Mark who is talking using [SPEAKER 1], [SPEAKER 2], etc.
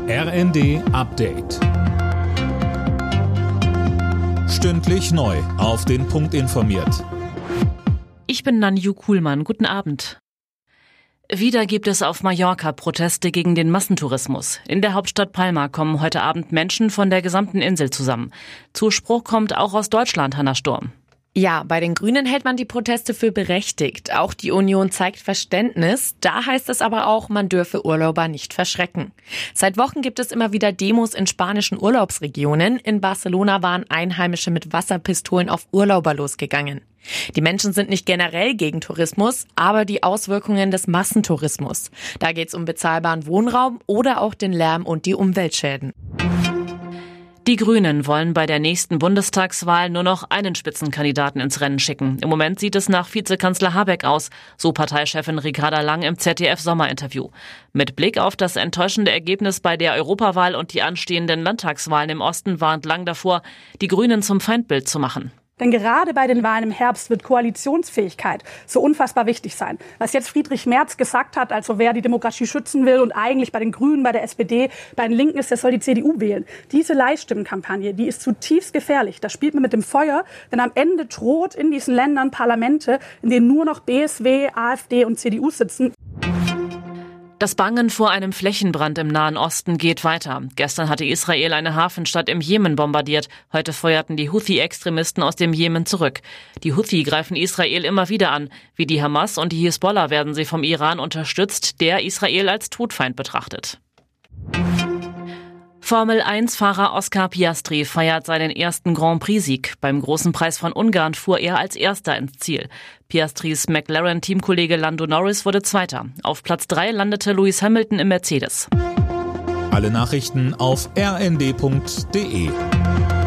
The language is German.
[SPEAKER 1] RND Update. Stündlich neu auf den Punkt informiert.
[SPEAKER 2] Ich bin Nanju Kuhlmann. Guten Abend. Wieder gibt es auf Mallorca Proteste gegen den Massentourismus. In der Hauptstadt Palma kommen heute Abend Menschen von der gesamten Insel zusammen. Zuspruch kommt auch aus Deutschland, Hanna Sturm.
[SPEAKER 3] Ja, bei den Grünen hält man die Proteste für berechtigt. Auch die Union zeigt Verständnis. Da heißt es aber auch, man dürfe Urlauber nicht verschrecken. Seit Wochen gibt es immer wieder Demos in spanischen Urlaubsregionen. In Barcelona waren Einheimische mit Wasserpistolen auf Urlauber losgegangen. Die Menschen sind nicht generell gegen Tourismus, aber die Auswirkungen des Massentourismus. Da geht es um bezahlbaren Wohnraum oder auch den Lärm und die Umweltschäden.
[SPEAKER 2] Die Grünen wollen bei der nächsten Bundestagswahl nur noch einen Spitzenkandidaten ins Rennen schicken. Im Moment sieht es nach Vizekanzler Habeck aus, so Parteichefin Ricarda Lang im ZDF-Sommerinterview. Mit Blick auf das enttäuschende Ergebnis bei der Europawahl und die anstehenden Landtagswahlen im Osten warnt Lang davor, die Grünen zum Feindbild zu machen.
[SPEAKER 4] Denn gerade bei den Wahlen im Herbst wird Koalitionsfähigkeit so unfassbar wichtig sein. Was jetzt Friedrich Merz gesagt hat, also wer die Demokratie schützen will und eigentlich bei den Grünen, bei der SPD, bei den Linken ist, der soll die CDU wählen. Diese Leihstimmenkampagne, die ist zutiefst gefährlich. Da spielt man mit dem Feuer, denn am Ende droht in diesen Ländern Parlamente, in denen nur noch BSW, AfD und CDU sitzen.
[SPEAKER 2] Das Bangen vor einem Flächenbrand im Nahen Osten geht weiter. Gestern hatte Israel eine Hafenstadt im Jemen bombardiert. Heute feuerten die Houthi-Extremisten aus dem Jemen zurück. Die Houthi greifen Israel immer wieder an. Wie die Hamas und die Hisbollah werden sie vom Iran unterstützt, der Israel als Todfeind betrachtet. Formel-1-Fahrer Oscar Piastri feiert seinen ersten Grand Prix-Sieg. Beim Großen Preis von Ungarn fuhr er als Erster ins Ziel. Piastris McLaren-Teamkollege Lando Norris wurde Zweiter. Auf Platz 3 landete Lewis Hamilton im Mercedes.
[SPEAKER 1] Alle Nachrichten auf rnd.de.